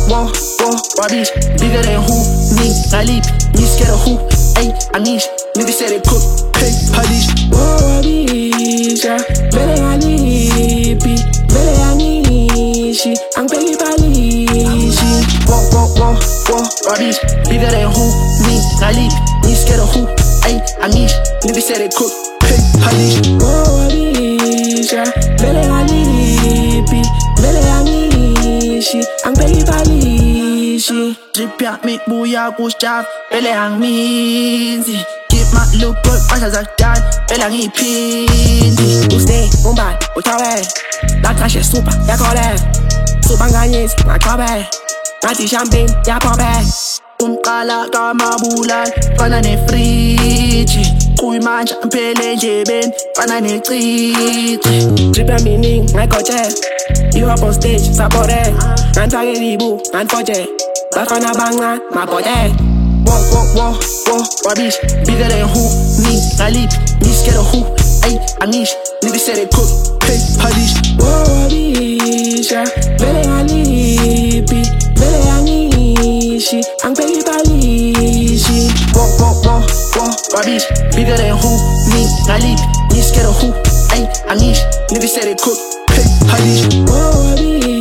Whoa, Wabish, bigger than who? Me, I leap, me scared of who? Ay, Anish, niggas said it cook, hey, Hadish. Whoa, Wabish, bele alipi, bele anishi, ang peli palishi. Whoa, Wabish, bigger than who? Me, I leap, me scared of who? Ay, Anish, niggas said it cook, hey, Hadish. Whoa, Wabish, bele alipi, bele anishi, ang peli palishi. Dripja mit buja puszczaf, belehang minzi. Gib ma lukot, pasha zakdan, belehang ipinzi. Usted, Mumbai, Utawe, la trash super, ya kole. Super nganyis, ngakobe. Ngati champagne, ya pobe. Umqala kamabulan, fana nefriji. Kuyimanja mphele njebeni, fana necici. Drip ya meaning, ngakoche. You up on stage, sapore. Ngantake ribu, ngantfoje. Bafana banga, mabote. Whoa, Wabish, bigger than who? Me, I leap, me scared of who? Ay, Anish, niggas said it cook, hey, Hadish. Whoa, Wabish, bele alipi, bele anishi, ang peli palishi. Whoa, Wabish, bigger than who? Me, I leap, me scared of who? Ay, Anish, niggas said it cook, hey, Hadish. Whoa, Wabish.